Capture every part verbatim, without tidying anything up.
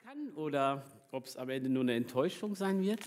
kann oder ob es am Ende nur eine Enttäuschung sein wird.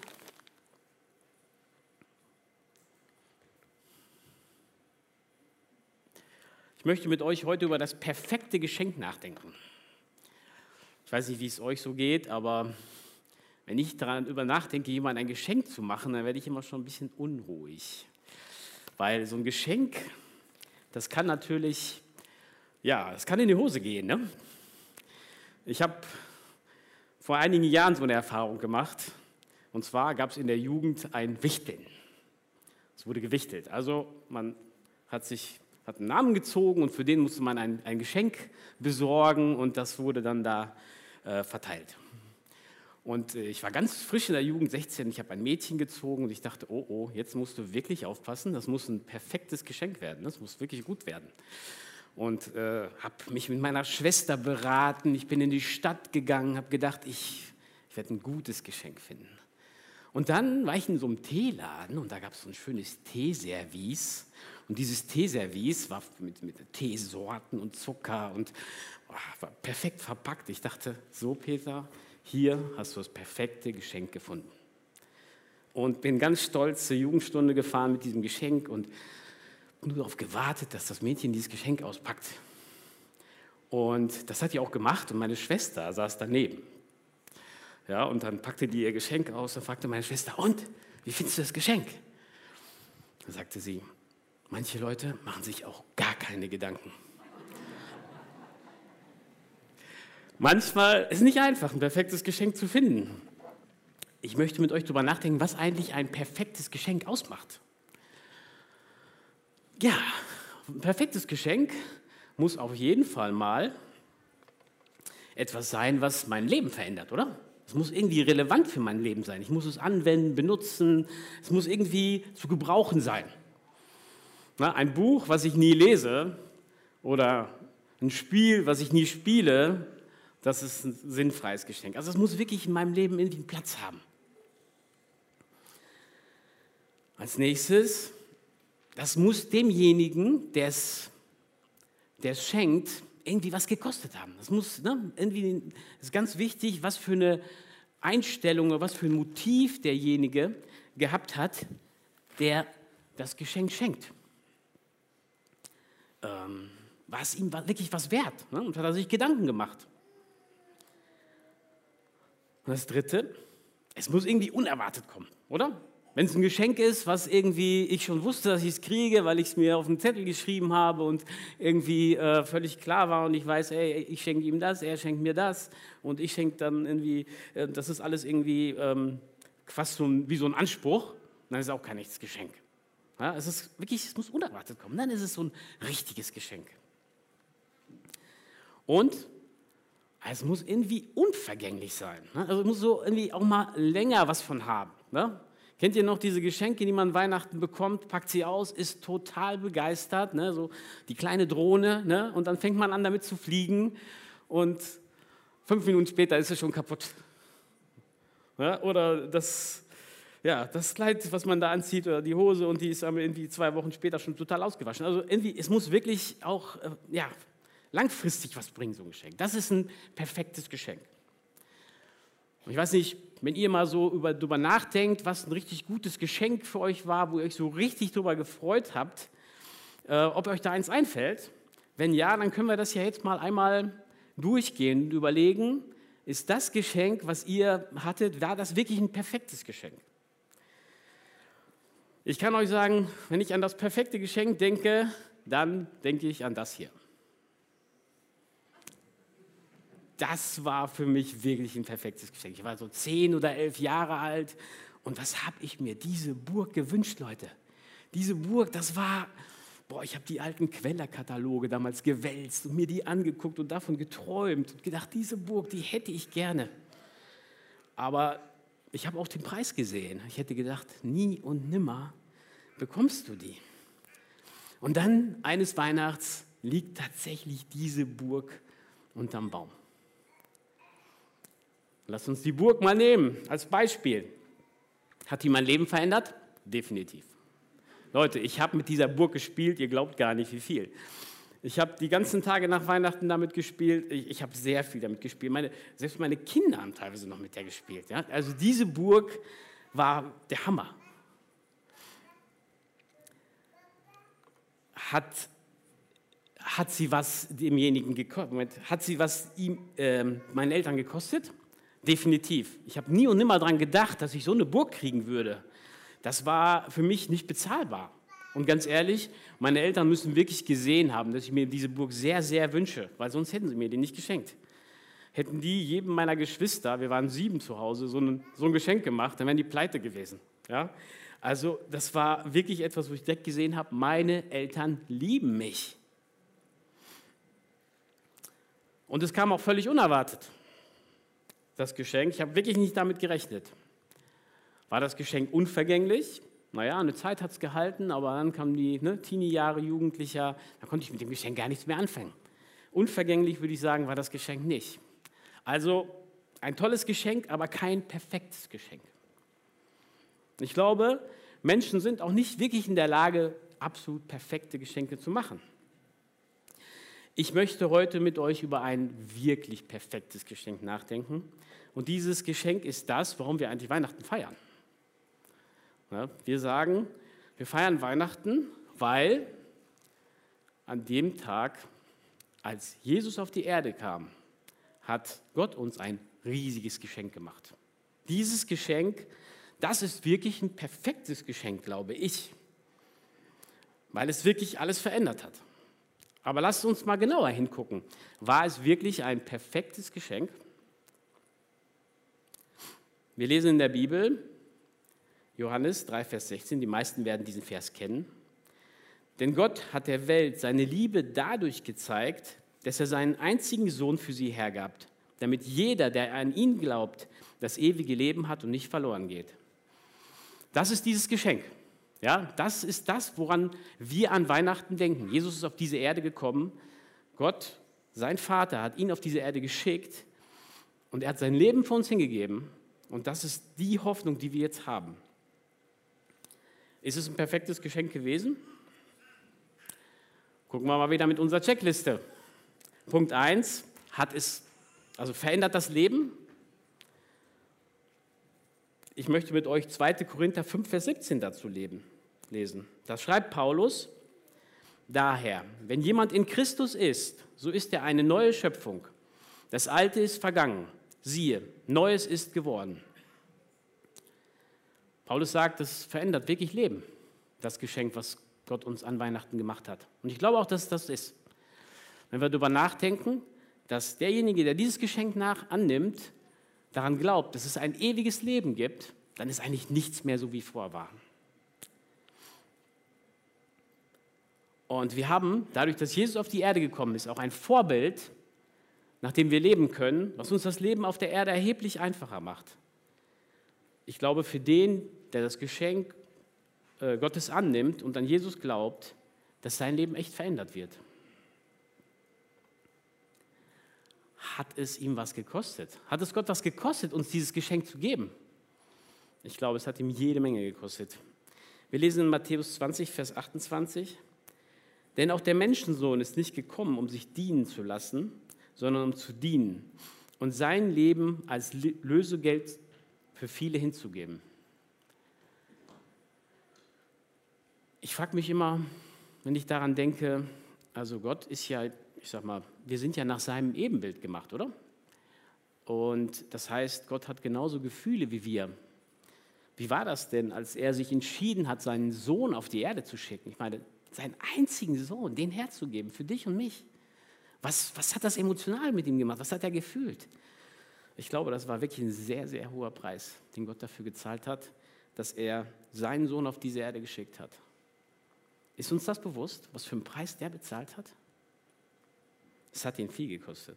Ich möchte mit euch heute über das perfekte Geschenk nachdenken. Ich weiß nicht, wie es euch so geht, aber wenn ich darüber nachdenke, jemandem ein Geschenk zu machen, dann werde ich immer schon ein bisschen unruhig. Weil so ein Geschenk, das kann natürlich, ja, das kann in die Hose gehen, ne? Ich habe vor einigen Jahren so eine Erfahrung gemacht. Und zwar gab es in der Jugend ein Wichteln. Es wurde gewichtelt. Also man hat sich hat einen Namen gezogen und für den musste man ein, ein Geschenk besorgen und das wurde dann da äh, verteilt. Und äh, ich war ganz frisch in der Jugend, sechzehn, ich habe ein Mädchen gezogen und ich dachte, oh, oh, jetzt musst du wirklich aufpassen, das muss ein perfektes Geschenk werden, das muss wirklich gut werden. Und äh, habe mich mit meiner Schwester beraten, ich bin in die Stadt gegangen, habe gedacht, ich, ich werde ein gutes Geschenk finden. Und dann war ich in so einem Teeladen und da gab es so ein schönes Teeservice. Und dieses Teeservice war mit, mit Teesorten und Zucker und oh, war perfekt verpackt. Ich dachte, so Peter, hier hast du das perfekte Geschenk gefunden. Und bin ganz stolz zur Jugendstunde gefahren mit diesem Geschenk und nur darauf gewartet, dass das Mädchen dieses Geschenk auspackt. Und das hat die auch gemacht und meine Schwester saß daneben. Ja, und dann packte die ihr Geschenk aus und fragte meine Schwester, und, wie findest du das Geschenk? Dann sagte sie, manche Leute machen sich auch gar keine Gedanken. Manchmal ist es nicht einfach, ein perfektes Geschenk zu finden. Ich möchte mit euch darüber nachdenken, was eigentlich ein perfektes Geschenk ausmacht. Ja, ein perfektes Geschenk muss auf jeden Fall mal etwas sein, was mein Leben verändert, oder? Es muss irgendwie relevant für mein Leben sein. Ich muss es anwenden, benutzen. Es muss irgendwie zu gebrauchen sein. Na, ein Buch, was ich nie lese, oder ein Spiel, was ich nie spiele, das ist ein sinnfreies Geschenk. Also es muss wirklich in meinem Leben irgendwie einen Platz haben. Als nächstes, das muss demjenigen, der es, der es schenkt, irgendwie was gekostet haben. Das muss, ne, irgendwie, das ist ganz wichtig, was für eine Einstellung oder was für ein Motiv derjenige gehabt hat, der das Geschenk schenkt. Ähm, war es ihm wirklich was wert? Ne? Und hat er sich Gedanken gemacht. Und das Dritte, es muss irgendwie unerwartet kommen, oder? Wenn es ein Geschenk ist, was irgendwie ich schon wusste, dass ich es kriege, weil ich es mir auf den Zettel geschrieben habe und irgendwie äh, völlig klar war und ich weiß, ey, ich schenke ihm das, er schenkt mir das und ich schenke dann irgendwie, äh, das ist alles irgendwie ähm, fast so ein, wie so ein Anspruch, dann ist es auch kein echtes Geschenk. Ja, es ist wirklich, es muss unerwartet kommen, dann ist es so ein richtiges Geschenk. Und es muss irgendwie unvergänglich sein, ne? Also es muss so irgendwie auch mal länger was von haben, ne? Kennt ihr noch diese Geschenke, die man Weihnachten bekommt, packt sie aus, ist total begeistert, ne? So die kleine Drohne, ne? Und dann fängt man an, damit zu fliegen und fünf Minuten später ist sie schon kaputt. Ja? Oder das, ja, das Kleid, was man da anzieht, oder die Hose, und die ist irgendwie zwei Wochen später schon total ausgewaschen. Also irgendwie, es muss wirklich auch äh, ja, langfristig was bringen, so ein Geschenk. Das ist ein perfektes Geschenk. Ich weiß nicht, wenn ihr mal so über, darüber nachdenkt, was ein richtig gutes Geschenk für euch war, wo ihr euch so richtig darüber gefreut habt, äh, ob euch da eins einfällt. Wenn ja, dann können wir das ja jetzt mal einmal durchgehen und überlegen, ist das Geschenk, was ihr hattet, war das wirklich ein perfektes Geschenk? Ich kann euch sagen, wenn ich an das perfekte Geschenk denke, dann denke ich an das hier. Das war für mich wirklich ein perfektes Geschenk. Ich war so zehn oder elf Jahre alt und was habe ich mir diese Burg gewünscht, Leute? Diese Burg, das war, boah, ich habe die alten Quellerkataloge damals gewälzt und mir die angeguckt und davon geträumt und gedacht, diese Burg, die hätte ich gerne. Aber ich habe auch den Preis gesehen. Ich hätte gedacht, nie und nimmer bekommst du die. Und dann eines Weihnachts liegt tatsächlich diese Burg unterm Baum. Lass uns die Burg mal nehmen als Beispiel. Hat die mein Leben verändert? Definitiv. Leute, ich habe mit dieser Burg gespielt, ihr glaubt gar nicht, wie viel. Ich habe die ganzen Tage nach Weihnachten damit gespielt. Ich, ich habe sehr viel damit gespielt. Meine, selbst meine Kinder haben teilweise noch mit der gespielt. Ja? Also diese Burg war der Hammer. Hat, hat sie was demjenigen gekostet? Hat sie was ihm, äh, meinen Eltern gekostet? Definitiv. Ich habe nie und nimmer daran gedacht, dass ich so eine Burg kriegen würde. Das war für mich nicht bezahlbar. Und ganz ehrlich, meine Eltern müssen wirklich gesehen haben, dass ich mir diese Burg sehr, sehr wünsche, weil sonst hätten sie mir die nicht geschenkt. Hätten die jedem meiner Geschwister, wir waren sieben zu Hause, so ein, so ein Geschenk gemacht, dann wären die pleite gewesen. Ja? Also das war wirklich etwas, wo ich direkt gesehen habe, meine Eltern lieben mich. Und es kam auch völlig unerwartet, das Geschenk. Ich habe wirklich nicht damit gerechnet. War das Geschenk unvergänglich? Naja, eine Zeit hat es gehalten, aber dann kamen die ne, Teenie-Jahre, Jugendlicher, da konnte ich mit dem Geschenk gar nichts mehr anfangen. Unvergänglich, würde ich sagen, war das Geschenk nicht. Also ein tolles Geschenk, aber kein perfektes Geschenk. Ich glaube, Menschen sind auch nicht wirklich in der Lage, absolut perfekte Geschenke zu machen. Ich möchte heute mit euch über ein wirklich perfektes Geschenk nachdenken. Und dieses Geschenk ist das, warum wir eigentlich Weihnachten feiern. Ja, wir sagen, wir feiern Weihnachten, weil an dem Tag, als Jesus auf die Erde kam, hat Gott uns ein riesiges Geschenk gemacht. Dieses Geschenk, das ist wirklich ein perfektes Geschenk, glaube ich, weil es wirklich alles verändert hat. Aber lasst uns mal genauer hingucken. War es wirklich ein perfektes Geschenk? Wir lesen in der Bibel, Johannes drei, Vers sechzehn, die meisten werden diesen Vers kennen. Denn Gott hat der Welt seine Liebe dadurch gezeigt, dass er seinen einzigen Sohn für sie hergab, damit jeder, der an ihn glaubt, das ewige Leben hat und nicht verloren geht. Das ist dieses Geschenk. Ja, das ist das, woran wir an Weihnachten denken. Jesus ist auf diese Erde gekommen. Gott, sein Vater, hat ihn auf diese Erde geschickt und er hat sein Leben für uns hingegeben. Und das ist die Hoffnung, die wir jetzt haben. Ist es ein perfektes Geschenk gewesen? Gucken wir mal wieder mit unserer Checkliste. Punkt eins, hat es, also verändert das Leben? Ich möchte mit euch zweiter Korinther fünf, Vers siebzehn dazu lesen. Da schreibt Paulus, daher, wenn jemand in Christus ist, so ist er eine neue Schöpfung. Das Alte ist vergangen, siehe, Neues ist geworden. Paulus sagt, das verändert wirklich Leben, das Geschenk, was Gott uns an Weihnachten gemacht hat. Und ich glaube auch, dass das ist. Wenn wir darüber nachdenken, dass derjenige, der dieses Geschenk nach annimmt, daran glaubt, dass es ein ewiges Leben gibt, dann ist eigentlich nichts mehr so wie vorher war. Und wir haben, dadurch, dass Jesus auf die Erde gekommen ist, auch ein Vorbild, nach dem wir leben können, was uns das Leben auf der Erde erheblich einfacher macht. Ich glaube, für den, der das Geschenk äh, Gottes annimmt und an Jesus glaubt, dass sein Leben echt verändert wird. Hat es ihm was gekostet? Hat es Gott was gekostet, uns dieses Geschenk zu geben? Ich glaube, es hat ihm jede Menge gekostet. Wir lesen in Matthäus zwanzig, Vers achtundzwanzig. Denn auch der Menschensohn ist nicht gekommen, um sich dienen zu lassen, sondern um zu dienen und sein Leben als Lösegeld für viele hinzugeben. Ich frage mich immer, wenn ich daran denke, also Gott ist ja, ich sag mal, wir sind ja nach seinem Ebenbild gemacht, oder? Und das heißt, Gott hat genauso Gefühle wie wir. Wie war das denn, als er sich entschieden hat, seinen Sohn auf die Erde zu schicken? Ich meine, seinen einzigen Sohn, den herzugeben, für dich und mich. Was, was hat das emotional mit ihm gemacht? Was hat er gefühlt? Ich glaube, das war wirklich ein sehr, sehr hoher Preis, den Gott dafür gezahlt hat, dass er seinen Sohn auf diese Erde geschickt hat. Ist uns das bewusst, was für einen Preis der bezahlt hat? Es hat ihn viel gekostet.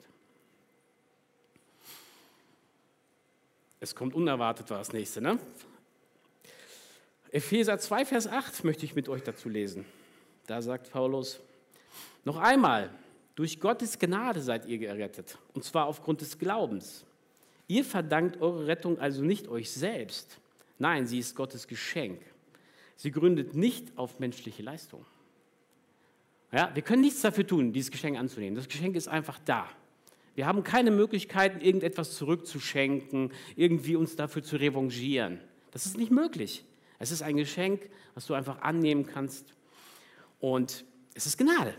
Es kommt unerwartet, war das nächste, ne? Epheser zwei, Vers acht möchte ich mit euch dazu lesen. Da sagt Paulus, noch einmal, durch Gottes Gnade seid ihr gerettet, und zwar aufgrund des Glaubens. Ihr verdankt eure Rettung also nicht euch selbst. Nein, sie ist Gottes Geschenk. Sie gründet nicht auf menschliche Leistung. Ja, wir können nichts dafür tun, dieses Geschenk anzunehmen. Das Geschenk ist einfach da. Wir haben keine Möglichkeiten, irgendetwas zurückzuschenken, irgendwie uns dafür zu revanchieren. Das ist nicht möglich. Es ist ein Geschenk, was du einfach annehmen kannst. Und es ist Gnade.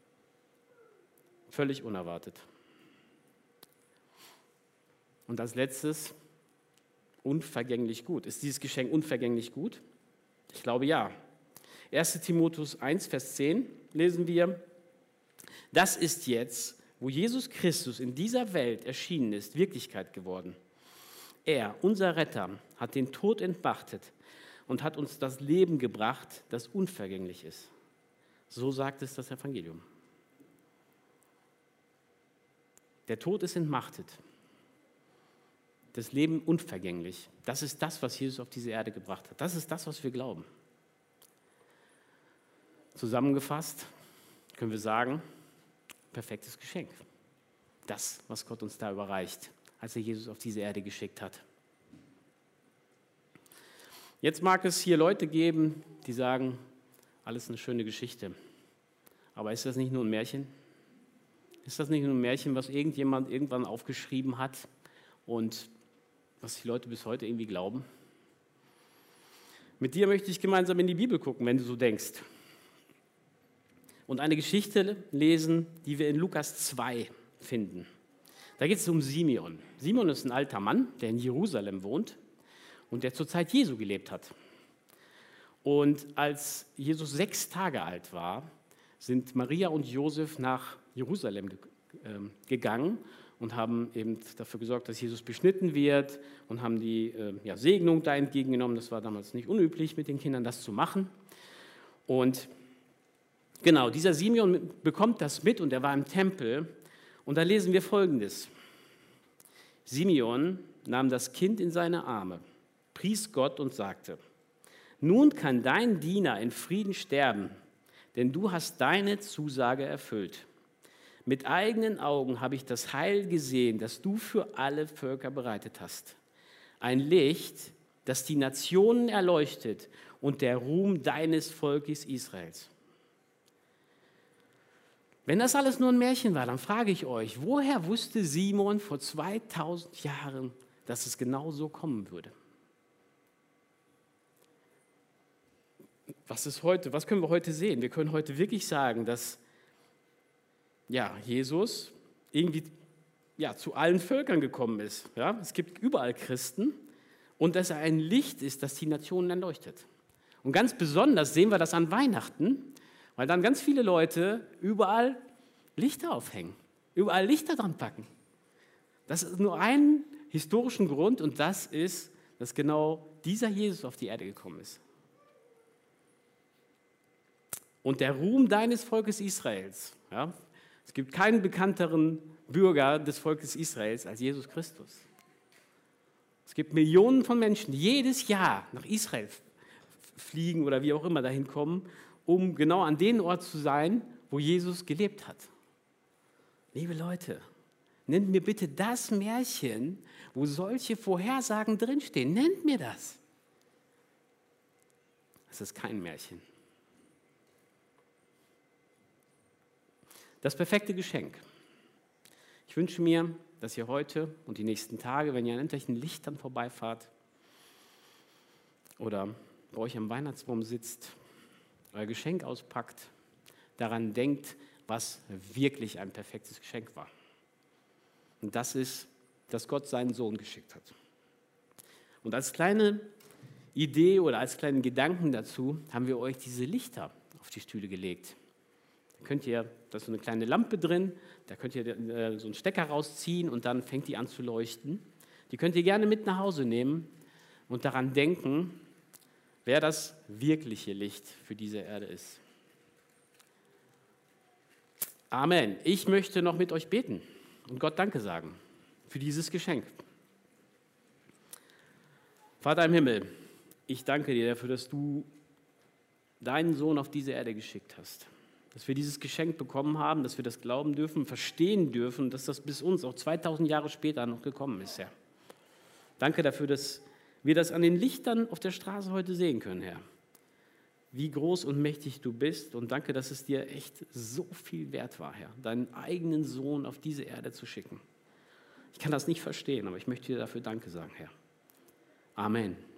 Völlig unerwartet. Und als letztes, unvergänglich gut. Ist dieses Geschenk unvergänglich gut? Ich glaube ja. erster Timotheus eins, Vers zehn lesen wir, das ist jetzt, wo Jesus Christus in dieser Welt erschienen ist, Wirklichkeit geworden. Er, unser Retter, hat den Tod entmachtet und hat uns das Leben gebracht, das unvergänglich ist. So sagt es das Evangelium. Der Tod ist entmachtet. Das Leben unvergänglich. Das ist das, was Jesus auf diese Erde gebracht hat. Das ist das, was wir glauben. Zusammengefasst können wir sagen, perfektes Geschenk. Das, was Gott uns da überreicht, als er Jesus auf diese Erde geschickt hat. Jetzt mag es hier Leute geben, die sagen, alles eine schöne Geschichte. Aber ist das nicht nur ein Märchen? Ist das nicht nur ein Märchen, was irgendjemand irgendwann aufgeschrieben hat und was die Leute bis heute irgendwie glauben? Mit dir möchte ich gemeinsam in die Bibel gucken, wenn du so denkst. Und eine Geschichte lesen, die wir in Lukas zwei finden. Da geht es um Simeon. Simeon ist ein alter Mann, der in Jerusalem wohnt und der zur Zeit Jesu gelebt hat. Und als Jesus sechs Tage alt war, sind Maria und Josef nach Jerusalem gegangen und haben eben dafür gesorgt, dass Jesus beschnitten wird und haben die ja, Segnung da entgegengenommen. Das war damals nicht unüblich, mit den Kindern das zu machen. Und genau, dieser Simeon bekommt das mit und er war im Tempel. Und da lesen wir Folgendes. Simeon nahm das Kind in seine Arme, pries Gott und sagte, nun kann dein Diener in Frieden sterben, denn du hast deine Zusage erfüllt. Mit eigenen Augen habe ich das Heil gesehen, das du für alle Völker bereitet hast. Ein Licht, das die Nationen erleuchtet und der Ruhm deines Volkes Israels. Wenn das alles nur ein Märchen war, dann frage ich euch, woher wusste Simon vor zweitausend Jahren, dass es genau so kommen würde? Was ist heute? Was können wir heute sehen? Wir können heute wirklich sagen, dass ja, Jesus irgendwie ja, zu allen Völkern gekommen ist. Ja? Es gibt überall Christen und dass er ein Licht ist, das die Nationen erleuchtet. Und ganz besonders sehen wir das an Weihnachten, weil dann ganz viele Leute überall Lichter aufhängen, überall Lichter dran packen. Das ist nur einen historischen Grund und das ist, dass genau dieser Jesus auf die Erde gekommen ist. Und der Ruhm deines Volkes Israels, ja, es gibt keinen bekannteren Bürger des Volkes Israels als Jesus Christus. Es gibt Millionen von Menschen, die jedes Jahr nach Israel fliegen oder wie auch immer dahin kommen, um genau an den Ort zu sein, wo Jesus gelebt hat. Liebe Leute, nennt mir bitte das Märchen, wo solche Vorhersagen drinstehen. Nennt mir das. Es ist kein Märchen. Das perfekte Geschenk. Ich wünsche mir, dass ihr heute und die nächsten Tage, wenn ihr an irgendwelchen Lichtern vorbeifahrt oder bei euch am Weihnachtsbaum sitzt, euer Geschenk auspackt, daran denkt, was wirklich ein perfektes Geschenk war. Und das ist, dass Gott seinen Sohn geschickt hat. Und als kleine Idee oder als kleinen Gedanken dazu haben wir euch diese Lichter auf die Stühle gelegt. Da könnt ihr, da ist so eine kleine Lampe drin, da könnt ihr äh, so einen Stecker rausziehen und dann fängt die an zu leuchten. Die könnt ihr gerne mit nach Hause nehmen und daran denken, wer das wirkliche Licht für diese Erde ist. Amen. Ich möchte noch mit euch beten und Gott Danke sagen für dieses Geschenk. Vater im Himmel, ich danke dir dafür, dass du deinen Sohn auf diese Erde geschickt hast. Dass wir dieses Geschenk bekommen haben, dass wir das glauben dürfen, verstehen dürfen, dass das bis uns auch zweitausend Jahre später noch gekommen ist, Herr. Danke dafür, dass wir das an den Lichtern auf der Straße heute sehen können, Herr. wie groß und mächtig du bist und danke, dass es dir echt so viel wert war, Herr, deinen eigenen Sohn auf diese Erde zu schicken. Ich kann das nicht verstehen, aber ich möchte dir dafür Danke sagen, Herr. Amen.